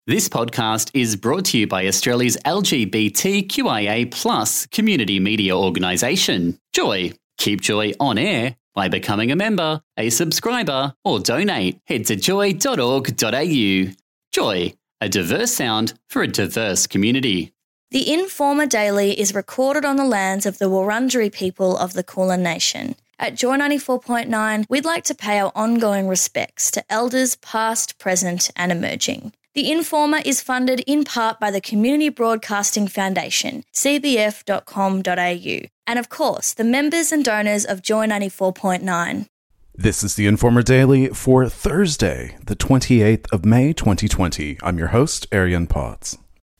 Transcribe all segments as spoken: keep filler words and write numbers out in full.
This podcast is brought to you by Australia's L G B T Q I A plus community media organisation, Joy. Keep Joy on air by becoming a member, a subscriber, or donate. Head to joy dot org dot a u. Joy, a diverse sound for a diverse community. The Informer Daily is recorded on the lands of the Wurundjeri people of the Kulin Nation. At Joy ninety-four point nine, we'd like to pay our ongoing respects to elders past, present and emerging. The Informer is funded in part by the Community Broadcasting Foundation, c b f dot com dot a u, and of course, the members and donors of Joy ninety-four point nine. This is the Informer Daily for Thursday, the twenty-eighth of May, twenty twenty. I'm your host, Arian Potts.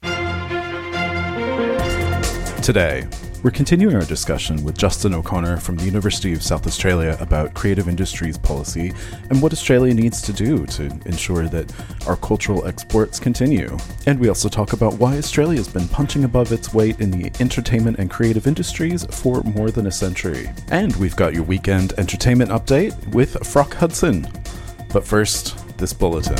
Today, we're continuing our discussion with Justin O'Connor from the University of South Australia about creative industries policy and what Australia needs to do to ensure that our cultural exports continue. And we also talk about why Australia has been punching above its weight in the entertainment and creative industries for more than a century. And we've got your weekend entertainment update with Frock Hudson. But first, this bulletin.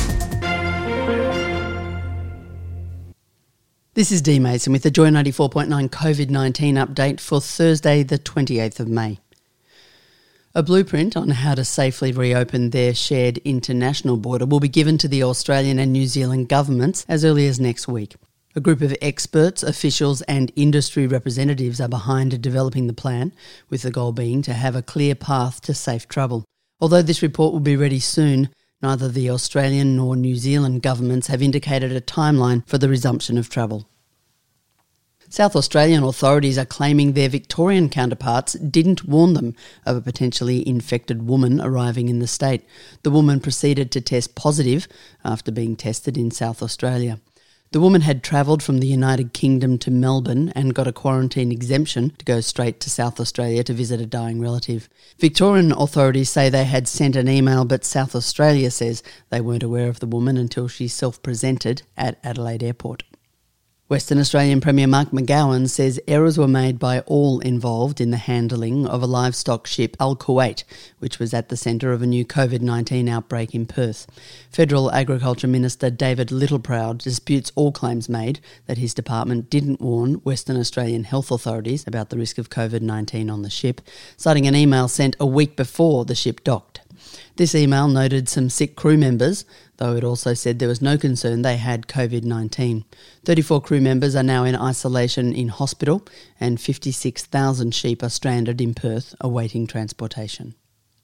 This is Dee Mason with the Joy ninety-four point nine COVID nineteen update for Thursday the twenty-eighth of May. A blueprint on how to safely reopen their shared international border will be given to the Australian and New Zealand governments as early as next week. A group of experts, officials and industry representatives are behind developing the plan, with the goal being to have a clear path to safe travel. Although this report will be ready soon, neither the Australian nor New Zealand governments have indicated a timeline for the resumption of travel. South Australian authorities are claiming their Victorian counterparts didn't warn them of a potentially infected woman arriving in the state. The woman proceeded to test positive after being tested in South Australia. The woman had travelled from the United Kingdom to Melbourne and got a quarantine exemption to go straight to South Australia to visit a dying relative. Victorian authorities say they had sent an email, but South Australia says they weren't aware of the woman until she self-presented at Adelaide Airport. Western Australian Premier Mark McGowan says errors were made by all involved in the handling of a livestock ship, Al Kuwait, which was at the centre of a new COVID nineteen outbreak in Perth. Federal Agriculture Minister David Littleproud disputes all claims made that his department didn't warn Western Australian health authorities about the risk of COVID nineteen on the ship, citing an email sent a week before the ship docked. This email noted some sick crew members, though it also said there was no concern they had COVID nineteen. thirty-four crew members are now in isolation in hospital and fifty-six thousand sheep are stranded in Perth awaiting transportation.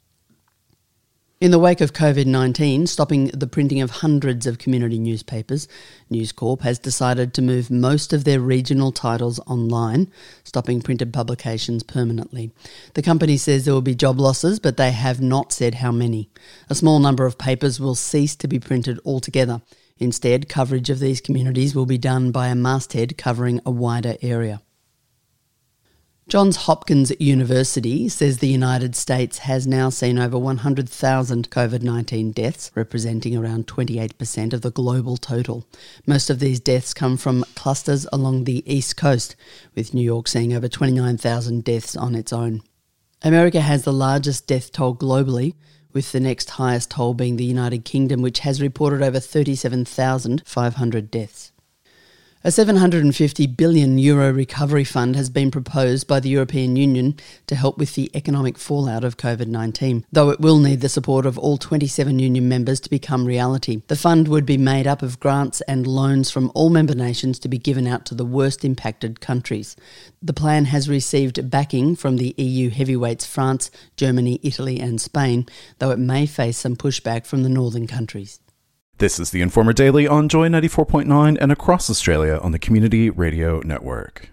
In the wake of COVID nineteen stopping the printing of hundreds of community newspapers, News Corp has decided to move most of their regional titles online, stopping printed publications permanently. The company says there will be job losses, but they have not said how many. A small number of papers will cease to be printed altogether. Instead, coverage of these communities will be done by a masthead covering a wider area. Johns Hopkins University says the United States has now seen over one hundred thousand COVID nineteen deaths, representing around twenty-eight percent of the global total. Most of these deaths come from clusters along the East Coast, with New York seeing over twenty-nine thousand deaths on its own. America has the largest death toll globally, with the next highest toll being the United Kingdom, which has reported over thirty-seven thousand five hundred deaths. A seven hundred fifty billion euro recovery fund has been proposed by the European Union to help with the economic fallout of COVID nineteen, though it will need the support of all twenty-seven union members to become reality. The fund would be made up of grants and loans from all member nations to be given out to the worst impacted countries. The plan has received backing from the E U heavyweights France, Germany, Italy and Spain, though it may face some pushback from the northern countries. This is the Informer Daily on Joy ninety-four point nine and across Australia on the Community Radio Network.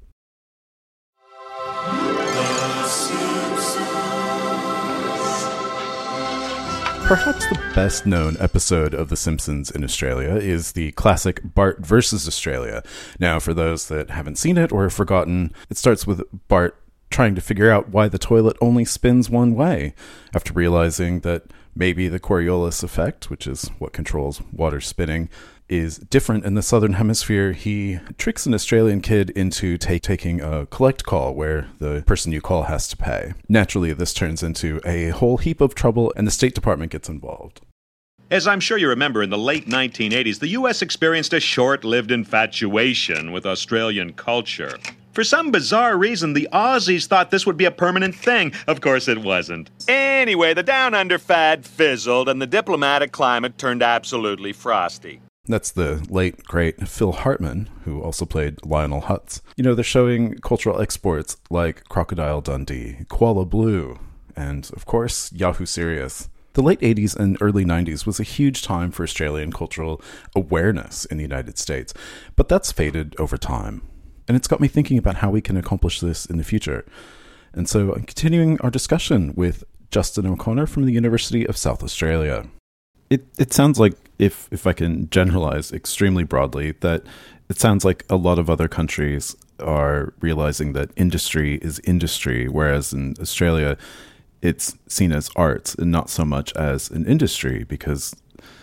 Perhaps the best-known episode of The Simpsons in Australia is the classic Bart versus Australia. Now, for those that haven't seen it or have forgotten, it starts with Bart trying to figure out why the toilet only spins one way, after realizing that maybe the Coriolis effect, which is what controls water spinning, is different in the southern hemisphere. He tricks an Australian kid into take, taking a collect call where the person you call has to pay. Naturally, this turns into a whole heap of trouble and the State Department gets involved. As I'm sure you remember, in the late nineteen eighties, the U S experienced a short-lived infatuation with Australian culture. For some bizarre reason, the Aussies thought this would be a permanent thing. Of course it wasn't. Anyway, the Down Under fad fizzled, and the diplomatic climate turned absolutely frosty. That's the late, great Phil Hartman, who also played Lionel Hutz. You know, they're showing cultural exports like Crocodile Dundee, Kuala Blue, and, of course, Yahoo Serious. The late eighties and early nineties was a huge time for Australian cultural awareness in the United States, but that's faded over time. And it's got me thinking about how we can accomplish this in the future. And so I'm continuing our discussion with Justin O'Connor from the University of South Australia. It it sounds like, if if I can generalize extremely broadly, that it sounds like a lot of other countries are realizing that industry is industry, whereas in Australia, it's seen as arts and not so much as an industry, because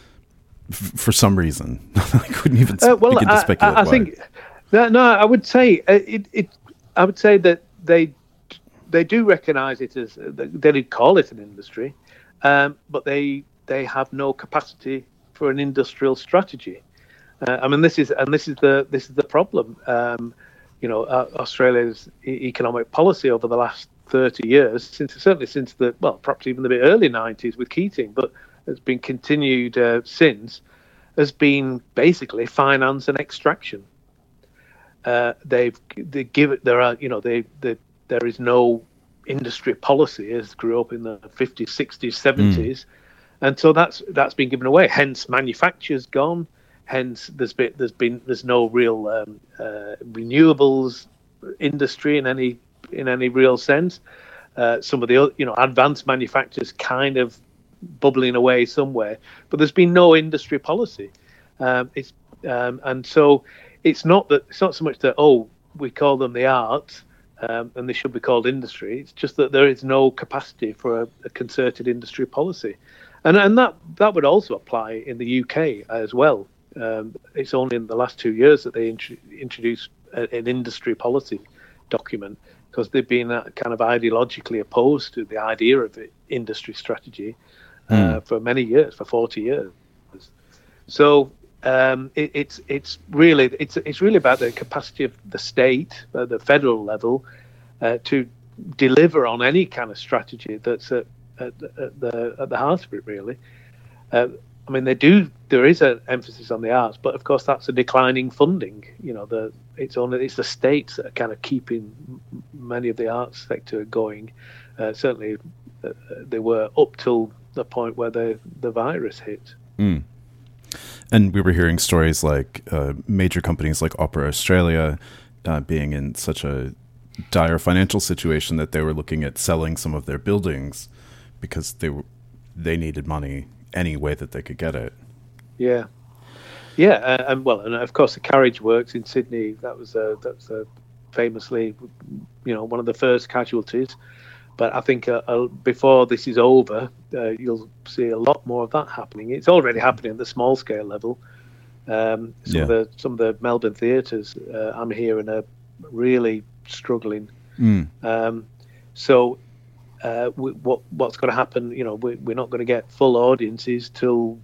f- for some reason, I couldn't even uh, well, begin to speculate I, I why. think, no, no, I would say uh, it, it. I would say that they they do recognise it as, they did call it an industry, um, but they they have no capacity for an industrial strategy. Uh, I mean, this is and this is the this is the problem. Um, you know, uh, Australia's e- economic policy over the last thirty years, since certainly since the well, perhaps even the bit early nineties with Keating, but has been continued uh, since, has been basically finance and extraction. Uh, they've they give it there are you know they, they there is no industry policy as grew up in the fifties, sixties, seventies, mm. and so that's that's been given away. Hence, manufacture's gone. Hence, there's been there's been there's no real um, uh, renewables industry in any in any real sense. Uh, some of the you know advanced manufacturers kind of bubbling away somewhere, but there's been no industry policy. Um, it's um, and so. It's not that it's not so much that oh we call them the arts um, and they should be called industry. It's just that there is no capacity for a, a concerted industry policy, and and that that would also apply in the U K as well. Um, it's only in the last two years that they int- introduced a, an industry policy document, because they've been uh, kind of ideologically opposed to the idea of it, industry strategy uh, mm. for many years, for forty years. So. Um, it, it's it's really it's it's really about the capacity of the state, uh, the federal level, uh, to deliver on any kind of strategy that's at, at, at the at the heart of it. Really, uh, I mean, they do. There is an emphasis on the arts, but of course that's a declining funding. You know, the it's only it's the states that are kind of keeping many of the arts sector going. Uh, certainly, uh, they were up till the point where the the virus hit. Mm. And we were hearing stories like uh, major companies like Opera Australia uh, being in such a dire financial situation that they were looking at selling some of their buildings because they were, they needed money any way that they could get it. Yeah, yeah, uh, and well, and of course the Carriage Works in Sydney, that was uh, that's uh, famously, you know, one of the first casualties. But I think uh, uh, before this is over, uh, you'll see a lot more of that happening. It's already happening at the small scale level. Um, some yeah. of the some of the Melbourne theatres uh, I'm hearing are really struggling. Mm. Um, so, uh, we, what what's going to happen? You know, we, we're not going to get full audiences till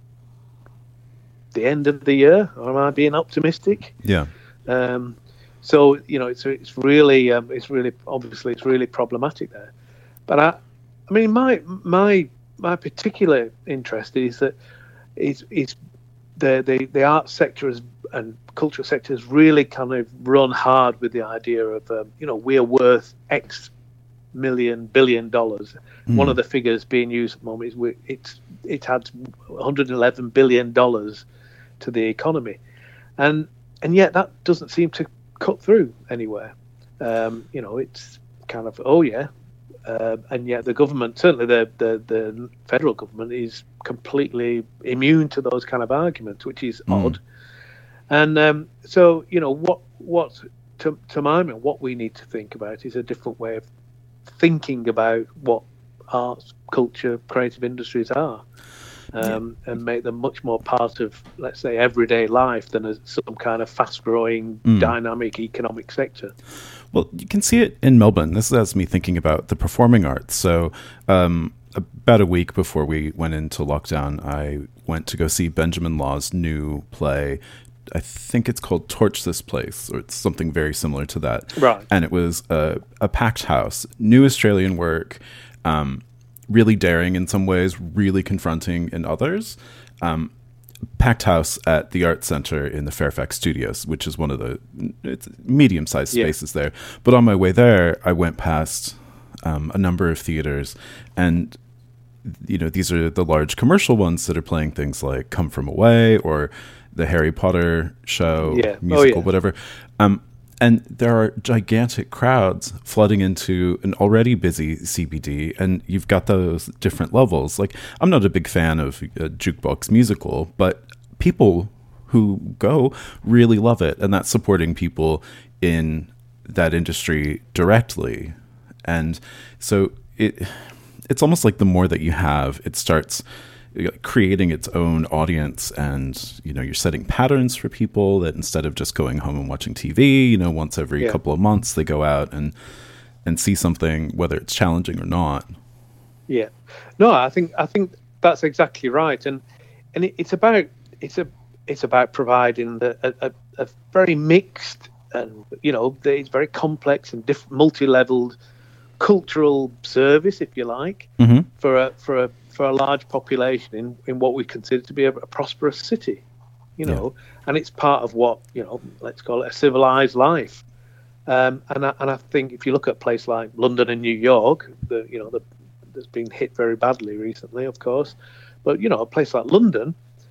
the end of the year. Or am I being optimistic? Yeah. Um, so you know, it's it's really um, it's really obviously it's really problematic there. But I, I mean, my my my particular interest is that is is the the the arts sector has, and cultural sector has really kind of run hard with the idea of um, you know, we're worth X million billion dollars. Mm. One of the figures being used at the moment is we, it's it adds one hundred eleven billion dollars to the economy, and and yet that doesn't seem to cut through anywhere. Um, you know, it's kind of oh yeah. Uh, and yet the government, certainly the, the, the federal government, is completely immune to those kind of arguments, which is mm. odd. And um, so, you know, what what to, to my mind, what we need to think about is a different way of thinking about what arts, culture, creative industries are, um, yeah. and make them much more part of, let's say, everyday life than as some kind of fast-growing, mm. dynamic economic sector. Well, you can see it in Melbourne. This has me thinking about the performing arts. So um, about a week before we went into lockdown, I went to go see Benjamin Law's new play. I think it's called Torch This Place, or it's something very similar to that. Right. And it was a, a packed house, new Australian work, um, really daring in some ways, really confronting in others. Um, packed house at the Art Centre in the Fairfax Studios, which is one of the it's medium-sized yeah. spaces there. But on my way there, I went past um, a number of theaters, and you know, these are the large commercial ones that are playing things like Come From Away or the Harry Potter show, yeah. musical, oh, yeah. whatever. Um, and there are gigantic crowds flooding into an already busy C B D, and you've got those different levels. Like, I'm not a big fan of a jukebox musical, but people who go really love it, and that's supporting people in that industry directly. And so it it's almost like the more that you have, it starts creating its own audience, and you know, you're setting patterns for people that instead of just going home and watching T V, you know, once every yeah. couple of months they go out and and see something, whether it's challenging or not. Yeah, no, I think I think that's exactly right, and and it, it's about it's a it's about providing the, a, a, a very mixed and you know it's very complex and diff- multi-leveled cultural service, if you like, mm-hmm. for a for a for a large population in, in what we consider to be a, a prosperous city, you know, yeah. and it's part of what, you know, let's call it a civilized life. Um, and, I, and I think if you look at a place like London and New York, the, you know, the, that's been hit very badly recently, of course, but, you know, a place like London,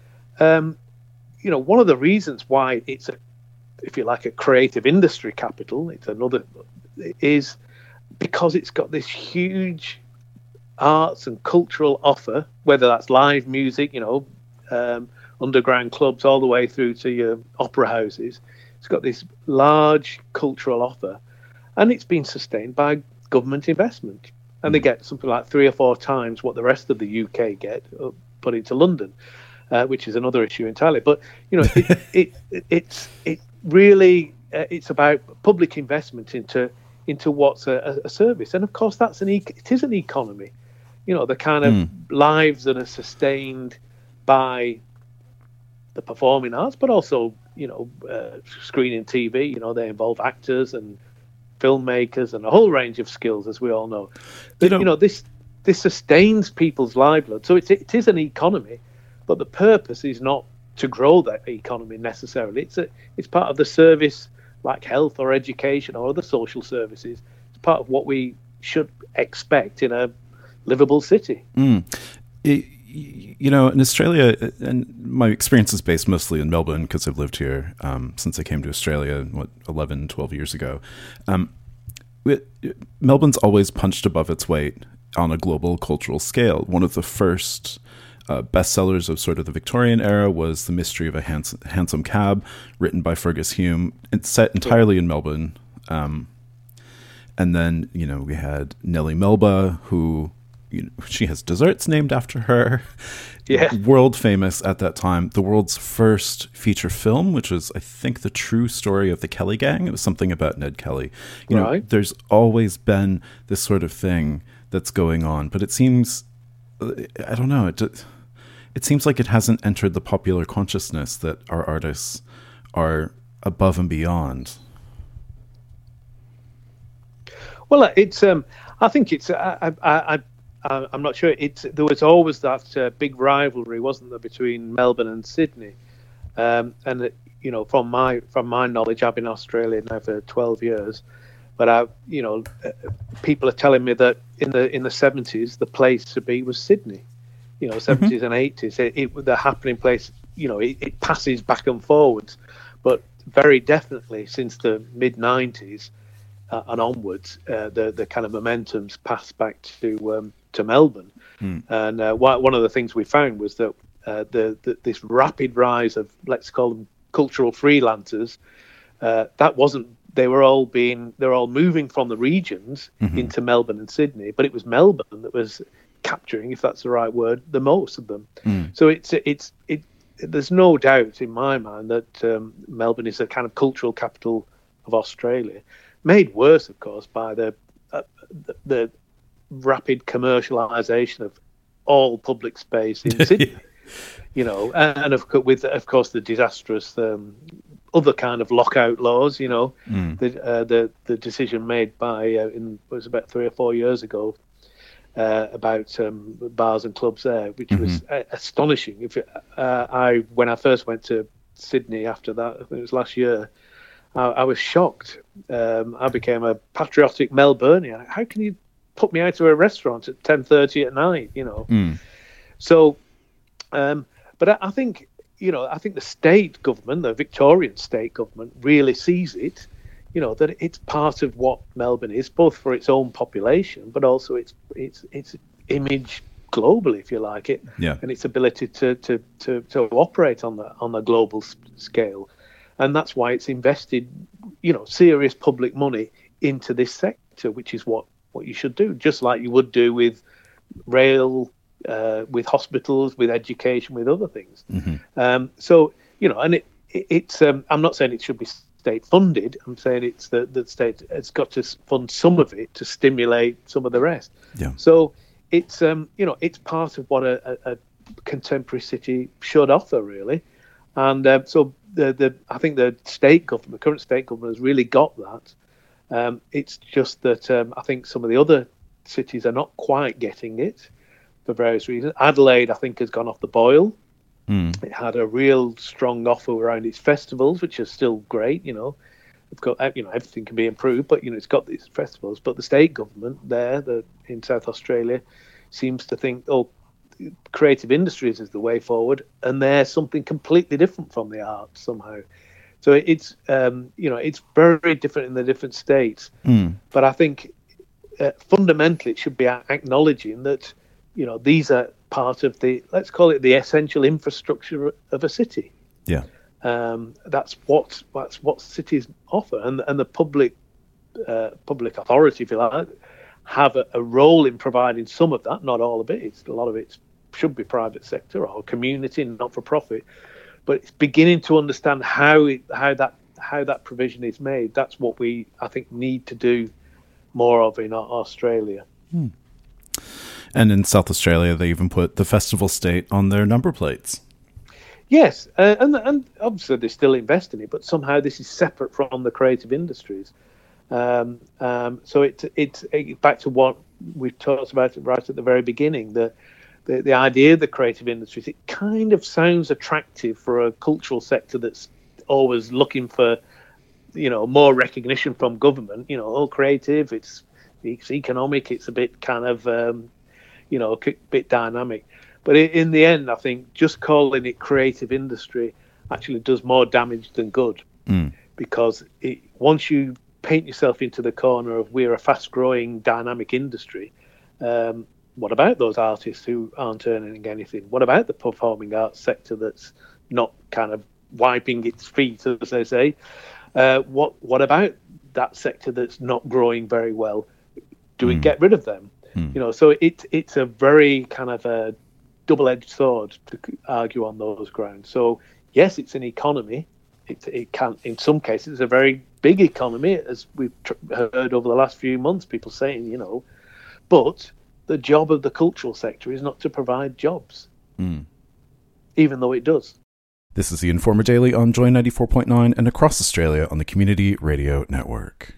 um, you know, one of the reasons why it's, a, if you like, a creative industry capital, it's another, is because it's got this huge arts and cultural offer, whether that's live music, you know, um, underground clubs, all the way through to your opera houses. It's got this large cultural offer, and it's been sustained by government investment. And mm. they get something like three or four times what the rest of the U K get put into London, uh, which is another issue entirely. But you know, it, it, it it's it really uh, it's about public investment into into what's a, a service, and of course that's an e- it is an economy. You know, the kind of mm. lives that are sustained by the performing arts, but also, you know, uh, screen and T V, you know, they involve actors and filmmakers and a whole range of skills, as we all know. But, you know, you know this this sustains people's livelihood. So it, it is an economy, but the purpose is not to grow that economy necessarily. It's a, it's part of the service, like health or education or other social services. It's part of what we should expect in a livable city. Mm. It, you know, in Australia, and my experience is based mostly in Melbourne because I've lived here um, since I came to Australia, what, eleven, twelve years ago. Um, it, Melbourne's always punched above its weight on a global cultural scale. One of the first uh, bestsellers of sort of the Victorian era was The Mystery of a Hans- Hansom Cab, written by Fergus Hume. It's set entirely in Melbourne. Um, and then, you know, we had Nellie Melba, who... You know, she has desserts named after her. Yeah. World famous at that time. The world's first feature film, which was, I think, the true story of the Kelly gang. It was something about Ned Kelly. You right. know, there's always been this sort of thing that's going on, but it seems, I don't know, it it seems like it hasn't entered the popular consciousness that our artists are above and beyond. Well, it's. Um, I think it's. I. I, I I'm not sure. It's there was always that uh, big rivalry, wasn't there, between Melbourne and Sydney? Um, and it, you know, from my from my knowledge, I've been in Australia now for twelve years, but I, you know, uh, people are telling me that in the in the seventies, the place to be was Sydney. You know, seventies mm-hmm. and eighties, it, it the happening place. You know, it, it passes back and forwards, but very definitely since the mid nineties uh, and onwards, uh, the the kind of momentum's passed back to. Um, to Melbourne. Mm. And uh, one of the things we found was that uh, the, the this rapid rise of, let's call them cultural freelancers, uh, that wasn't, they were all being, they're all moving from the regions mm-hmm. into Melbourne and Sydney, but it was Melbourne that was capturing, if that's the right word, the most of them. Mm. So it's, it's, it, there's no doubt in my mind that um, Melbourne is a kind of cultural capital of Australia, made worse, of course, by the, uh, the, the rapid commercialisation of all public space in Sydney. You know, and of course, with of course the disastrous um, other kind of lockout laws. You know, mm. the uh, the the decision made by uh, in it was about three or four years ago uh, about um, bars and clubs there, which mm-hmm. was uh, astonishing. If it, uh, I when I first went to Sydney after that, I think it was last year, I, I was shocked. Um, I became a patriotic Melburnian. How can you put me out to a restaurant at ten thirty at night? You know, mm. so. Um, But I, I think, you know, I think the state government, the Victorian state government, really sees it, you know, that it's part of what Melbourne is, both for its own population, but also its its its image globally, if you like it, yeah. and its ability to, to, to, to operate on the on the global scale, and that's why it's invested, you know, serious public money into this sector, which is what, what you should do, just like you would do with rail. Uh, with hospitals, with education, with other things. Mm-hmm. Um, so, you know, and it, it, it's, um, I'm not saying it should be state funded. I'm saying it's the, the state has got to fund some of it to stimulate some of the rest. Yeah. So it's, um, you know, it's part of what a, a, a contemporary city should offer, really. And uh, so the, the, I think the state government, the current state government has really got that. Um, it's just that um, I think some of the other cities are not quite getting it. For various reasons. Adelaide, I think, has gone off the boil. Mm. It had a real strong offer around its festivals, which are still great. You know, it's got, you know, everything can be improved, but you know, it's got these festivals. But the state government there, the in South Australia, seems to think, oh, creative industries is the way forward, and they're something completely different from the arts somehow. So it's, um, you know, it's very different in the different states. Mm. But I think uh, fundamentally, it should be acknowledging that. You know, these are part of the, let's call it the essential infrastructure of a city. Yeah. Um, that's what that's what cities offer, and and the public uh, public authority, if you like, have a, a role in providing some of that. Not all of it. It's, a lot of it should be private sector or community, not for profit. But it's beginning to understand how it, how that how that provision is made. That's what we, I think, need to do more of in Australia. Hmm. And in South Australia, they even put the festival state on their number plates. Yes, uh, and and obviously they still invest in it, but somehow this is separate from the creative industries. Um, um, so it's it's it, back to what we talked about right at the very beginning. The, the the idea of the creative industries, it kind of sounds attractive for a cultural sector that's always looking for, you know, more recognition from government. You know, all creative, it's it's economic, it's a bit kind of. Um, you know, a bit dynamic. But in the end, I think just calling it creative industry actually does more damage than good. Mm. Because it, once you paint yourself into the corner of we're a fast-growing, dynamic industry, um, what about those artists who aren't earning anything? What about the performing arts sector that's not kind of wiping its feet, as they say? Uh, what what about that sector that's not growing very well? Do we mm. get rid of them? You know, so it, it's a very kind of a double-edged sword to argue on those grounds. So, yes, it's an economy. It, it can, in some cases, it's a very big economy, as we've tr- heard over the last few months, people saying, you know. But the job of the cultural sector is not to provide jobs, mm. even though it does. This is the Informer Daily on Joy ninety-four point nine and across Australia on the Community Radio Network.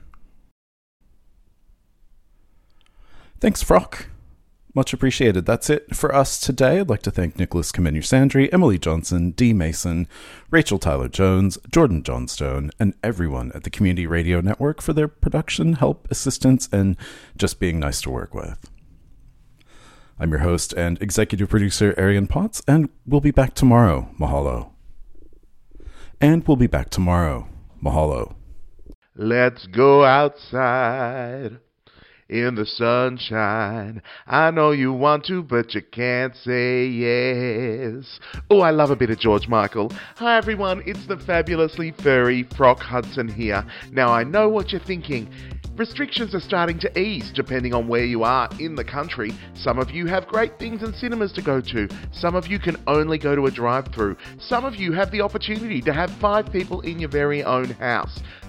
Thanks, Frock. Much appreciated. That's it for us today. I'd like to thank Nicholas Kamenu-Sandry, Emily Johnson, Dee Mason, Rachel Tyler-Jones, Jordan Johnstone, and everyone at the Community Radio Network for their production, help, assistance, and just being nice to work with. I'm your host and executive producer, Arian Potts, and we'll be back tomorrow. Mahalo. And we'll be back tomorrow. Mahalo. Let's go outside. In the sunshine, I know you want to, but you can't say yes. Oh, I love a bit of George Michael. Hi everyone, it's the fabulously furry Frock Hudson here. Now I know what you're thinking. Restrictions are starting to ease depending on where you are in the country. Some of you have great things and cinemas to go to. Some of you can only go to a drive-through. Some of you have the opportunity to have five people in your very own house.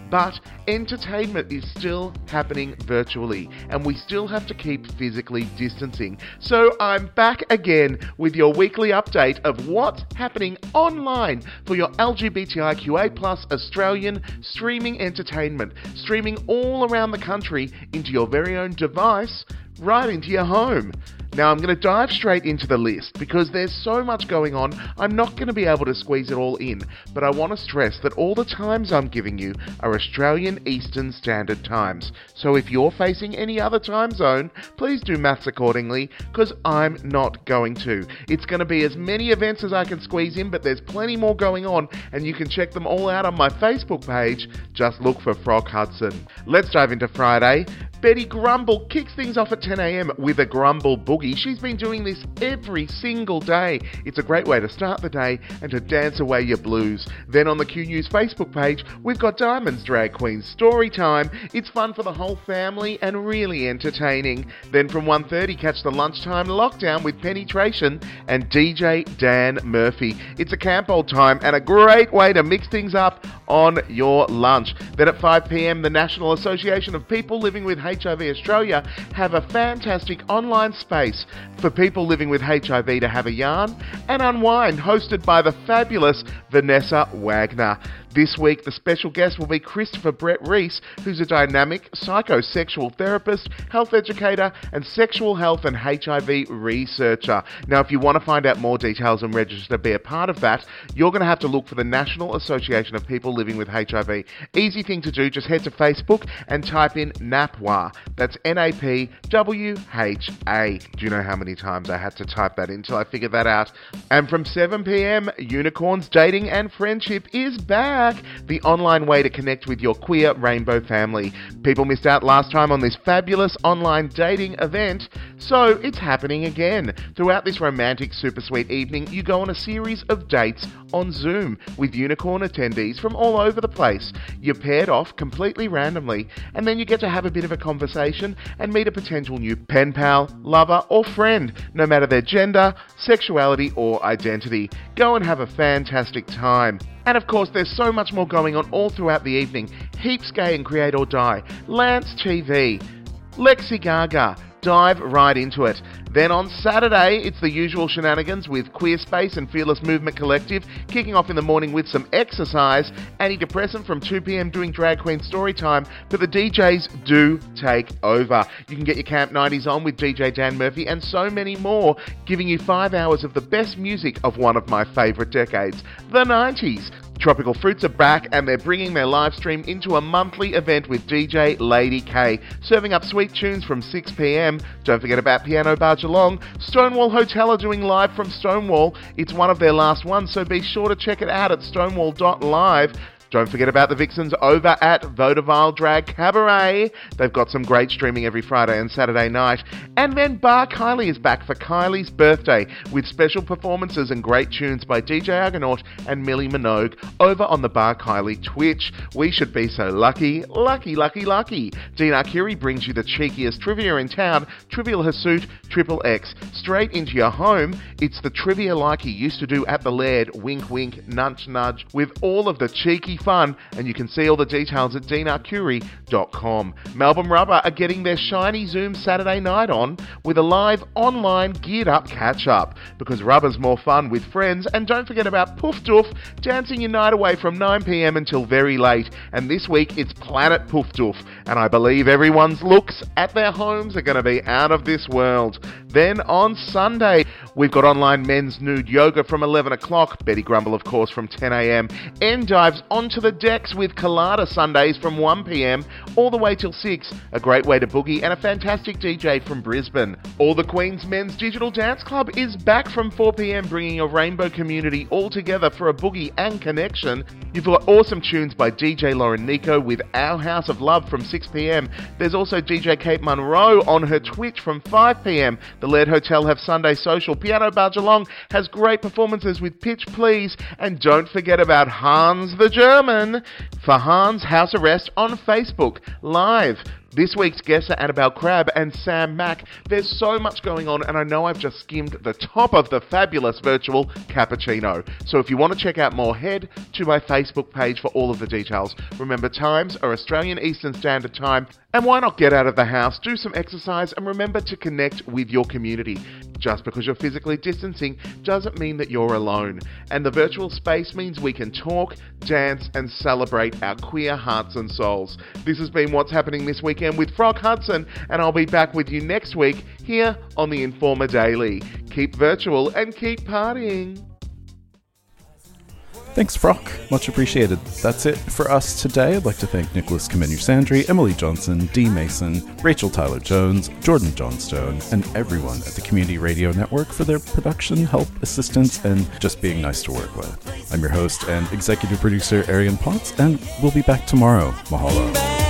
but entertainment is still happening virtually, and we still have to keep physically distancing. So I'm back again with your weekly update of what's happening online for your L G B T I Q A plus Australian streaming entertainment, streaming all around the country into your very own device, right into your home. Now I'm going to dive straight into the list because there's so much going on, I'm not going to be able to squeeze it all in, but I want to stress that all the times I'm giving you are Australian Eastern Standard Times. So if you're facing any other time zone, please do maths accordingly, because I'm not going to. It's going to be as many events as I can squeeze in, but there's plenty more going on, and you can check them all out on my Facebook page. Just look for Frog Hudson. Let's dive into Friday. Betty Grumble kicks things off at ten a.m. with a Grumble Boogie. She's been doing this every single day. It's a great way to start the day and to dance away your blues. Then on the Q News Facebook page, we've got Diamonds Drag Queen Story Time. It's fun for the whole family and really entertaining. Then from one thirty, catch the Lunchtime Lockdown with Penetration and D J Dan Murphy. It's a camp old time and a great way to mix things up on your lunch. Then at five p.m, the National Association of People Living with H I V Australia have a fantastic online space for people living with H I V to have a yarn and unwind, hosted by the fabulous Vanessa Wagner. This week, the special guest will be Christopher Brett Reese, who's a dynamic psychosexual therapist, health educator, and sexual health and H I V researcher. Now, if you want to find out more details and register to be a part of that, you're going to have to look for the National Association of People Living with H I V. Easy thing to do, just head to Facebook and type in NAPWA. That's N A P W H A. Do you know how many times I had to type that in until I figured that out? And from seven p.m, Unicorns Dating and Friendship is back. The online way to connect with your queer rainbow family. People missed out last time on this fabulous online dating event, so it's happening again. Throughout this romantic super sweet evening, you go on a series of dates on Zoom with Unicorn attendees from all over the place. You're paired off completely randomly, and then you get to have a bit of a conversation and meet a potential new pen pal, lover, or friend, no matter their gender, sexuality, or identity. Go and have a fantastic time. And of course, there's so much more going on all throughout the evening. Heaps Gay and Create or Die, Lance T V, Lexi Gaga. Dive right into it. Then on Saturday, it's the usual shenanigans with Queer Space and Fearless Movement Collective, kicking off in the morning with some exercise, antidepressant from two p.m. doing Drag Queen Story Time, but the D Js do take over. You can get your Camp nineties on with D J Dan Murphy and so many more, giving you five hours of the best music of one of my favourite decades, the nineties. Tropical Fruits are back and they're bringing their live stream into a monthly event with D J Lady K, serving up sweet tunes from six p.m. Don't forget about Piano Bar Geelong. Stonewall Hotel are doing live from Stonewall. It's one of their last ones, so be sure to check it out at stonewall dot live. Don't forget about the Vixens over at Vaudeville Drag Cabaret. They've got some great streaming every Friday and Saturday night. And then Bar Kylie is back for Kylie's birthday with special performances and great tunes by D J Argonaut and Millie Minogue over on the Bar Kylie Twitch. We should be so lucky, lucky, lucky, lucky. Dean Arcuri brings you the cheekiest trivia in town, Trivial Hirsute Triple X. Straight into your home, it's the trivia like you used to do at the Laird, wink wink, nudge nudge, with all of the cheeky fun, and you can see all the details at dean arcuri dot com. Melbourne Rubber are getting their shiny Zoom Saturday night on with a live online geared up catch up, because Rubber's more fun with friends. And don't forget about Poof Doof, dancing your night away from nine p.m. until very late. And this week it's Planet Poof Doof, and I believe everyone's looks at their homes are going to be out of this world. Then on Sunday, we've got online men's nude yoga from eleven o'clock, Betty Grumble of course from ten a.m. Endives onto the decks with Colada Sundays from one p.m. all the way till six, a great way to boogie, and a fantastic D J from Brisbane. All the Queen's Men's Digital Dance Club is back from four p.m. bringing a rainbow community all together for a boogie and connection. You've got awesome tunes by D J Lauren Nico with Our House of Love from six p.m. There's also D J Kate Munro on her Twitch from five p.m. The Laird Hotel have Sunday Social. Piano Bar Geelong has great performances with Pitch Please. And don't forget about Hans the German for Hans House Arrest on Facebook Live. This week's guests are Annabelle Crabb and Sam Mack. There's so much going on, and I know I've just skimmed the top of the fabulous virtual cappuccino. So if you want to check out more, head to my Facebook page for all of the details. Remember, times are Australian Eastern Standard Time, and why not get out of the house, do some exercise, and remember to connect with your community. Just because you're physically distancing doesn't mean that you're alone. And the virtual space means we can talk, dance, and celebrate our queer hearts and souls. This has been What's Happening This Weekend with Frog Hudson, and I'll be back with you next week here on the Informer Daily. Keep virtual and keep partying. Thanks, Frock. Much appreciated. That's it for us today. I'd like to thank Nicholas Kamenu-Sandry, Emily Johnson, Dee Mason, Rachel Tyler-Jones, Jordan Johnstone, and everyone at the Community Radio Network for their production, help, assistance, and just being nice to work with. I'm your host and executive producer, Arian Potts, and we'll be back tomorrow. Mahalo.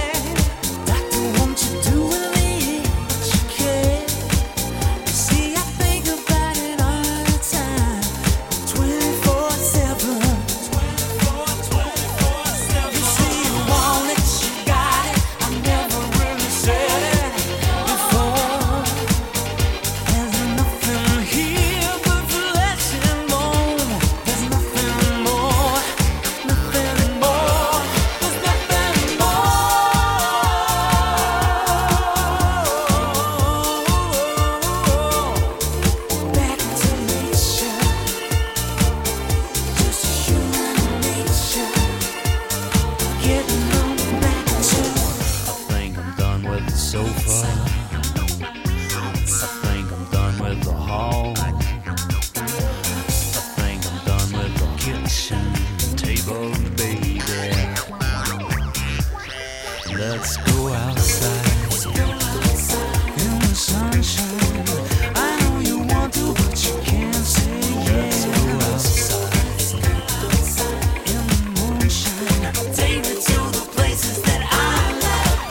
Let's go outside in the sunshine. I know you want to, but you can't say yes. Let's go outside in the moonshine. Take me to the places that I love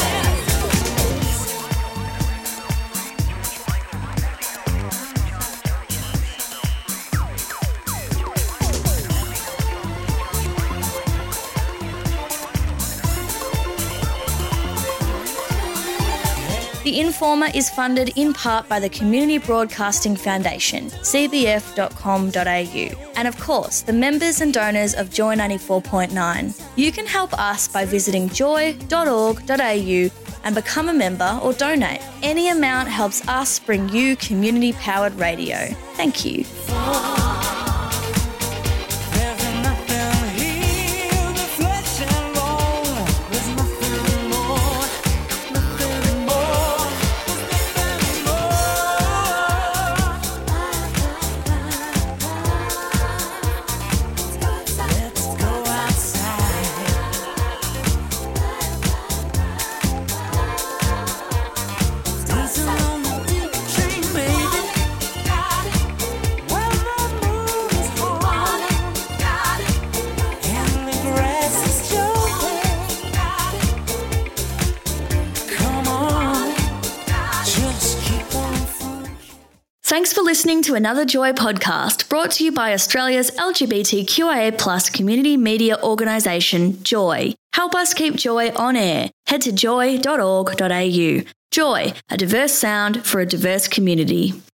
The Informer is funded in part by the Community Broadcasting Foundation, c b f dot com dot a u, and of course, the members and donors of Joy ninety-four point nine. You can help us by visiting joy dot org dot a u and become a member or donate. Any amount helps us bring you community-powered radio. Thank you. Thanks for listening to another Joy podcast brought to you by Australia's L G B T Q I A plus community media organisation, Joy. Help us keep Joy on air. Head to joy dot org dot a u. Joy, a diverse sound for a diverse community.